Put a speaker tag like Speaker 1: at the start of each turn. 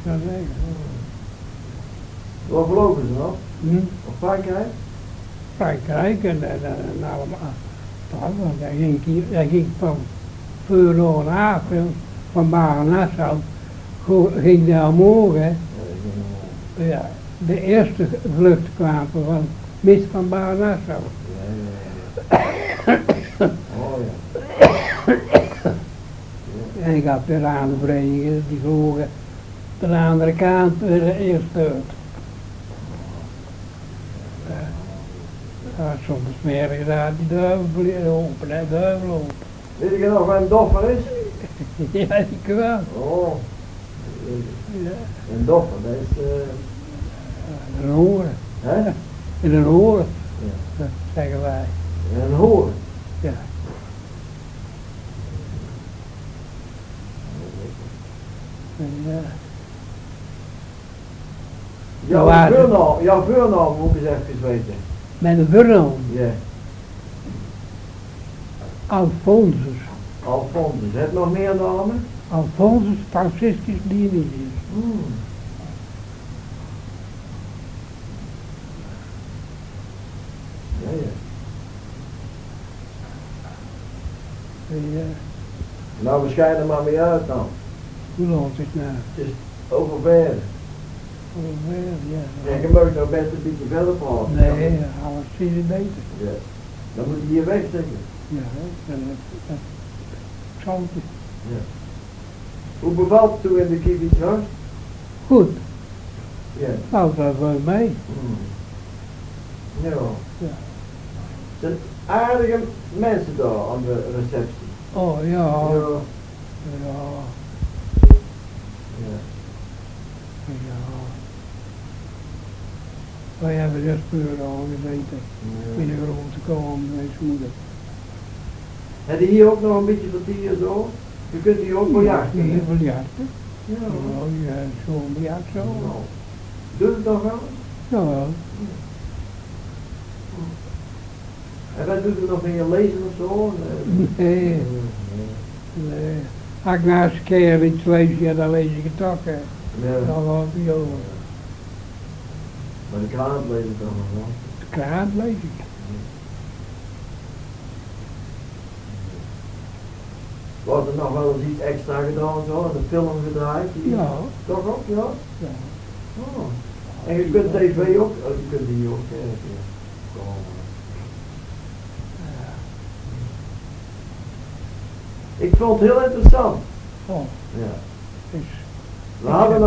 Speaker 1: zou zeggen.
Speaker 2: Waar vlogen ze nog? Op Frankrijk?
Speaker 1: Frankrijk en allemaal. Toch, want hij ging van Veurlo naar van Baren-Nassau, ging naar omhoog, hè. Ja, de eerste vlucht kwam van Mist van Baren-Nassau.
Speaker 2: Oh ja.
Speaker 1: En ik had weer aan de verenigingen, die vlogen de andere kant weer eerst uit. Ja, soms meer gedaan, die duivel open, hè, duivel open.
Speaker 2: Weet je nog waar een doffer is?
Speaker 1: Ja, die kwam.
Speaker 2: Oh.
Speaker 1: Ja.
Speaker 2: Een doffer, dat is...
Speaker 1: Een horen.
Speaker 2: Hè?
Speaker 1: In een horen,
Speaker 2: Ja.
Speaker 1: dat zeggen wij.
Speaker 2: Een horen.
Speaker 1: Ja. En,
Speaker 2: Jouw voornaam moet ik eens even weten.
Speaker 1: mijn voornaam,
Speaker 2: Ja.
Speaker 1: Alphonsus.
Speaker 2: Alphonsus. Heb je nog meer namen?
Speaker 1: Alphonsus Franciscus Dionysius.
Speaker 2: Ja, ja.
Speaker 1: Ja.
Speaker 2: Nou, we schijnen maar mee uit dan.
Speaker 1: Hoe laat is het nou?
Speaker 2: Het is overver.
Speaker 1: Ja.
Speaker 2: En je mag nou best een beetje verder praten.
Speaker 1: Nee, alles is beter.
Speaker 2: Ja. Dan moet je hier wegsteken.
Speaker 1: Ja, dat zal het.
Speaker 2: Ja. Hoe bevalt het toen in de kievitshuis?
Speaker 1: Goed,
Speaker 2: Ja.
Speaker 1: valt dat wel mee.
Speaker 2: Ja.
Speaker 1: Ja.
Speaker 2: Het zijn aardige mensen daar aan de receptie.
Speaker 1: Oh ja,
Speaker 2: Ja.
Speaker 1: ja,
Speaker 2: Ja.
Speaker 1: ja. Wij hebben dus puur al gezeten. In een grote kamer met zijn moeder.
Speaker 2: Heb je hier ook nog een beetje vertier zo? Je kunt hier ook biljarten.
Speaker 1: Hier
Speaker 2: hè?
Speaker 1: biljarten.
Speaker 2: Ja.
Speaker 1: Oh ja, zo'n biljart zo.
Speaker 2: Nou, doe het toch wel?
Speaker 1: Ja,
Speaker 2: En wat doet u nog in je lezen of zo?
Speaker 1: nee, nee. Als ik nou eens een keer iets lees, ja, dan lees ik het ook, hè.
Speaker 2: Ja.
Speaker 1: Dan gaat het over.
Speaker 2: Maar de kraan lezen toch nog wel?
Speaker 1: De krant lees ik.
Speaker 2: Wordt er nog wel eens iets extra gedaan zo, een film gedraaid?
Speaker 1: Ja.
Speaker 2: Toch ook, ja?
Speaker 1: Ja.
Speaker 2: Oh. En je kunt tv ook, je kunt hier ook kijken. Ik vond het heel interessant.
Speaker 1: Oh,
Speaker 2: Ja.
Speaker 1: dus.
Speaker 2: We hadden